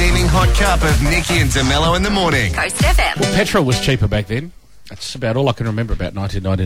steaming hot cup of Nikki and DeMello in the morning. Coast FM. Well, petrol was cheaper back then. That's about all I can remember about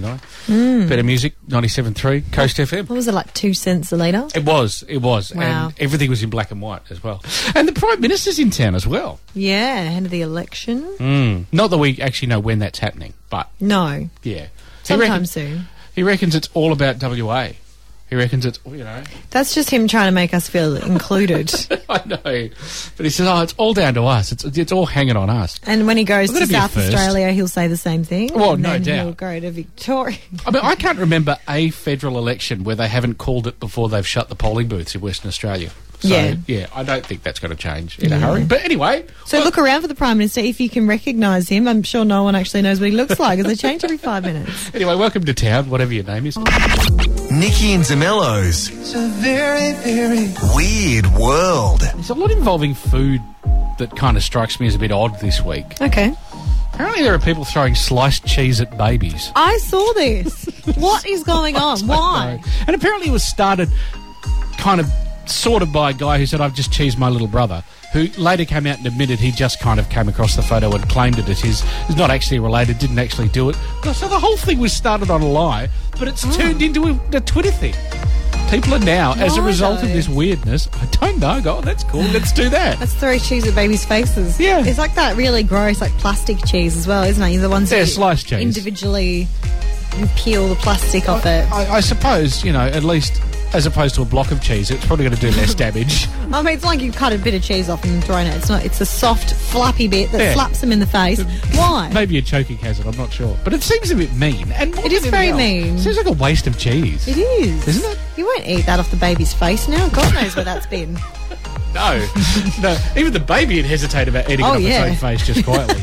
1999. Better music, 97.3, Coast FM. What was it, like 2 cents a litre? It was. Wow. And everything was in black and white as well. And the Prime Minister's in town as well. Yeah, ahead of the election. Not that we actually know when that's happening, but No, yeah. sometime soon. He reckons it's all about WA. He reckons it's, That's just him trying to make us feel included. I know. But he says, it's all down to us. It's all hanging on us. And when he goes Well, to that'd be a South first. Australia, he'll say the same thing. Well, and no then doubt. He'll go to Victoria. I mean, I can't remember a federal election where they haven't called it before they've shut the polling booths in Western Australia. So, Yeah. I don't think that's going to change in a hurry. But anyway... So look around for the Prime Minister if you can recognise him. I'm sure no one actually knows what he looks like, because they change every 5 minutes. Anyway, welcome to town, whatever your name is. Nikki and DeMello's. It's a very, very weird world. There's a lot involving food that kind of strikes me as a bit odd this week. Okay. Apparently there are people throwing sliced cheese at babies. I saw this. What is going on? Why? And apparently it was started kind of sort of by a guy who said, I've just cheesed my little brother, who later came out and admitted he just kind of came across the photo and claimed it as his. Is not actually related, didn't actually do it. So the whole thing was started on a lie, but it's turned into a Twitter thing. People are now, as a result of this weirdness, I don't know, go, that's cool, let's do that. Let's throw cheese at babies' faces. Yeah. It's like that really gross, like plastic cheese as well, isn't it? You're the ones Yeah, who sliced cheese. individually peel the plastic off it. I suppose, at least as opposed to a block of cheese, it's probably going to do less damage. I mean, it's like you cut a bit of cheese off and thrown it. It's not. It's a soft, flappy bit that Yeah. slaps them in the face. Why? Maybe a choking hazard, I'm not sure. But it seems a bit mean. And more It is than very anything else, mean. It seems like a waste of cheese. It is, Isn't it? You won't eat that off the baby's face now. God knows where that's been. No. No. Even the baby would hesitate about eating it off its own face just quietly.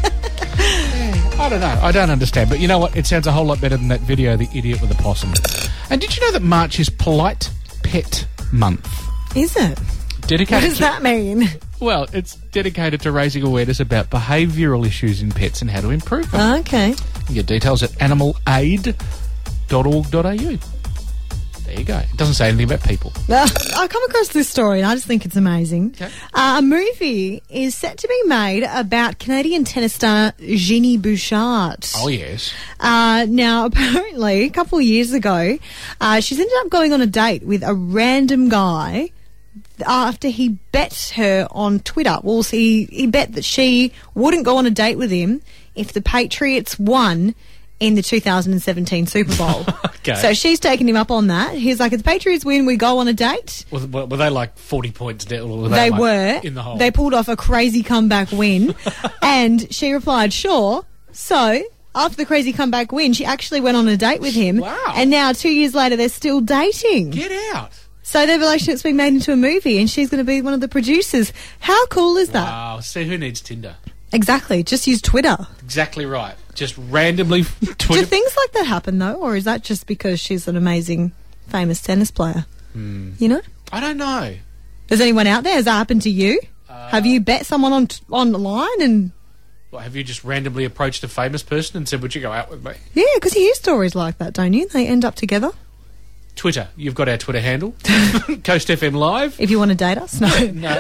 I don't know. I don't understand. But you know what? It sounds a whole lot better than that video, The Idiot with the Possum. And did you know that March is Polite Pet Month? Is it? Dedicated What does that mean? Well, it's dedicated to raising awareness about behavioural issues in pets and how to improve them. Okay. You can get details at animalaid.org.au. There you go. It doesn't say anything about people. I come across this story and I just think it's amazing. Okay. A movie is set to be made about Canadian tennis star Ginny Bouchard. Oh, yes. Now, apparently, a couple of years ago, she's ended up going on a date with a random guy after he bet her on Twitter. Well, he bet that she wouldn't go on a date with him if the Patriots won in the 2017 Super Bowl. Okay. So she's taken him up on that. He's like, if the Patriots win, we go on a date. Were they like 40 points down? Or were They like were. in the hole? They pulled off a crazy comeback win. And she replied, sure. So after the crazy comeback win, she actually went on a date with him. Wow. And now 2 years later, they're still dating. Get out. So their relationship's been made into a movie and she's going to be one of the producers. How cool is that? Wow. See, who needs Tinder? Exactly. Just use Twitter. Exactly right. Just randomly Do Twitter. things like that happen, though? Or is that just because she's an amazing, famous tennis player? You know? I don't know. Does anyone out there? Has that happened to you? Have you bet someone online and... What, have you just randomly approached a famous person and said, would you go out with me? Yeah, because you hear stories like that, don't you? They end up together. Twitter. You've got our Twitter handle. Coast FM Live. If you want to date us, no. No.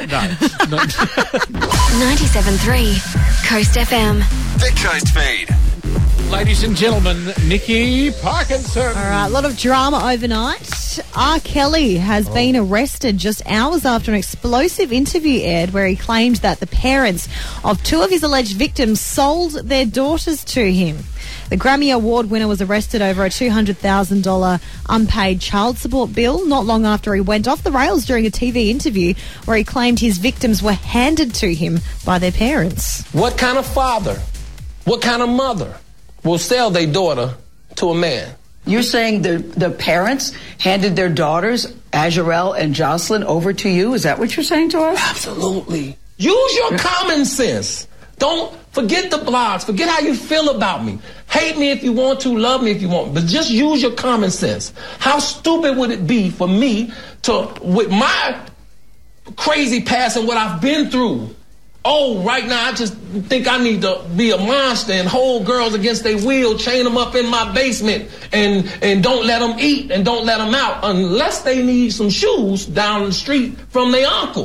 97.3 Coast FM. The Coast Feed. Ladies and gentlemen, Nikki Parkinson. All right, a lot of drama overnight. R. Kelly has been arrested just hours after an explosive interview aired where he claimed that the parents of two of his alleged victims sold their daughters to him. The Grammy Award winner was arrested over a $200,000 unpaid child support bill not long after he went off the rails during a TV interview where he claimed his victims were handed to him by their parents. What kind of father, what kind of mother will sell their daughter to a man? You're saying the parents handed their daughters, Azurel and Jocelyn, over to you? Is that what you're saying to us? Absolutely. Use your common sense. Don't forget the blogs. Forget how you feel about me. Hate me if you want to, love me if you want, but just use your common sense. How stupid would it be for me to, with my crazy past and what I've been through, right now I just think I need to be a monster and hold girls against their will, chain them up in my basement and don't let them eat and don't let them out unless they need some shoes down the street from their uncle.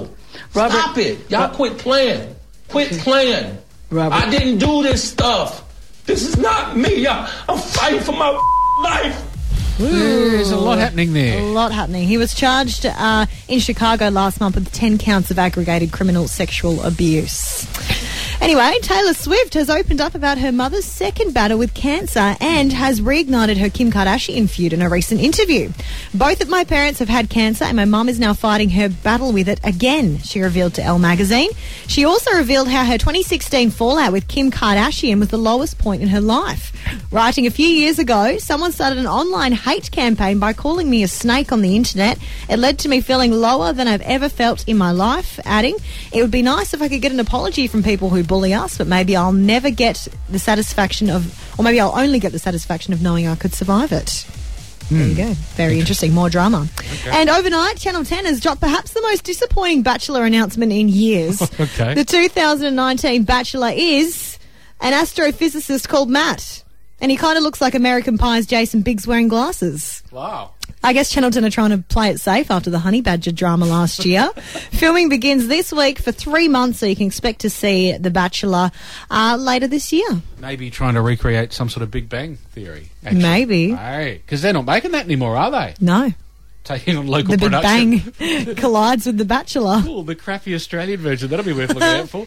Robert, Stop it. Y'all quit playing. Quit playing. Robert. I didn't do this stuff. This is not me. I'm fighting for my life. There's a lot happening there. A lot happening. He was charged in Chicago last month with 10 counts of aggravated criminal sexual abuse. Anyway, Taylor Swift has opened up about her mother's second battle with cancer and has reignited her Kim Kardashian feud in a recent interview. Both of my parents have had cancer and my mum is now fighting her battle with it again, she revealed to Elle magazine. She also revealed how her 2016 fallout with Kim Kardashian was the lowest point in her life. Writing a few years ago, someone started an online hate campaign by calling me a snake on the internet. It led to me feeling lower than I've ever felt in my life, adding, it would be nice if I could get an apology from people who bully us, but maybe I'll never get the satisfaction of, or maybe I'll only get the satisfaction of knowing I could survive it. There you go. Very interesting. More drama. Okay. And overnight, Channel 10 has dropped perhaps the most disappointing Bachelor announcement in years. Okay. The 2019 Bachelor is an astrophysicist called Matt. And he kind of looks like American Pie's Jason Biggs wearing glasses. Wow. I guess Channel 10 are trying to play it safe after the Honey Badger drama last year. Filming begins this week for 3 months, so you can expect to see The Bachelor later this year. Maybe trying to recreate some sort of Big Bang Theory. Actually. Maybe. Hey, because they're not making that anymore, are they? No. Taking on local The Big production. Bang collides with The Bachelor. Cool, the crappy Australian version. That'll be worth looking out for.